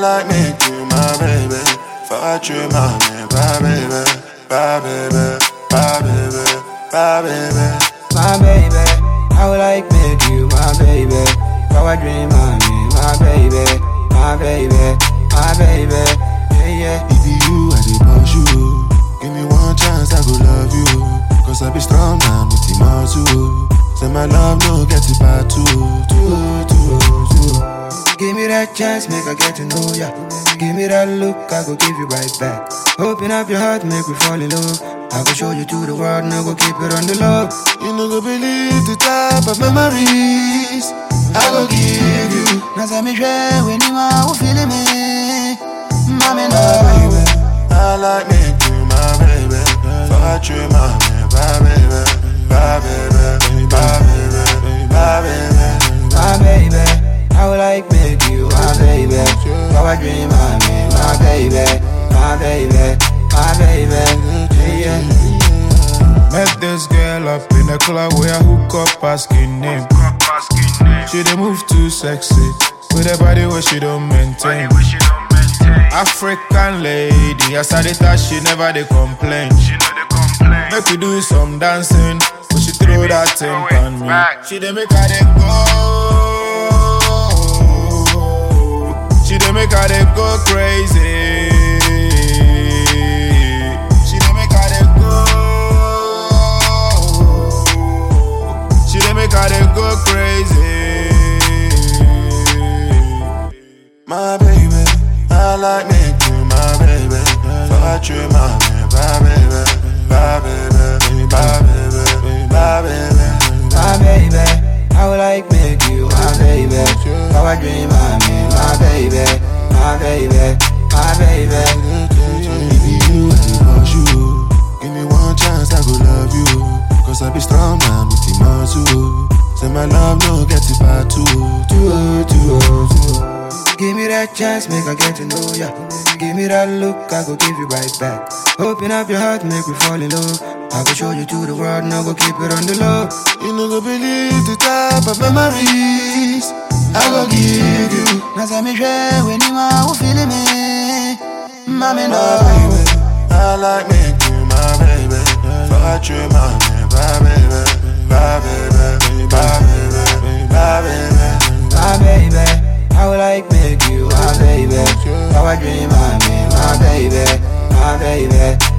like me to my baby. Fuck you, mommy, bye baby, bye baby, bye baby, bye baby, my baby. I would like make you my baby. Power dream, mommy, my baby, my baby, my baby. Yeah, yeah. If you I dey push you, give me one chance I go love you. Cause I be strong man with the muscle. Say my love no get it back too. Give me that chance, make I get to know ya. Give me that look, I go give you right back. Open up your heart, make me fall in love. I go show you to the world, now go keep it on the low. You no go believe the type of memories I go give you. Now say me share when you are feeling me. Mommy, no. I like me to my baby. Fuck you, mommy, bye baby, bye baby, bye baby, bye baby, my baby. I would like make you my baby. Power dream, my baby, my baby, my baby. Yeah, yeah. Met this girl up in the club where I hook up asking name. She dey move too sexy with a body where she don't maintain. African lady, as I dey touch, she never dey complain. Make we do some dancing, but she throw that thing on me. She dey make her dey go. She dey make her dey go crazy. She dey make her dey go. She dey make her dey go crazy. My baby, I like me to my baby. Fuck you, mommy, bye baby, bye baby, bye baby, bye baby, my baby. I would like make you my baby. Power dream, my baby, my baby, my baby. If you I dey push you, give me one chance I go love you. Cause I be strong man with the muscle. Say my love no get it back too. Give me that chance, make I get to know ya. Give me that look, I go give you right back. Open up your heart, make me fall in love. I go show you to the world, now go keep it on the low. You no go believe the type of memories I go give you. Now say me share when you are feeling me. Mommy, no. I like me to my baby. Fuck you, mommy, bye baby, bye baby, bye baby, bye baby, my baby. I would like make you my baby. Power dream, my baby, my baby.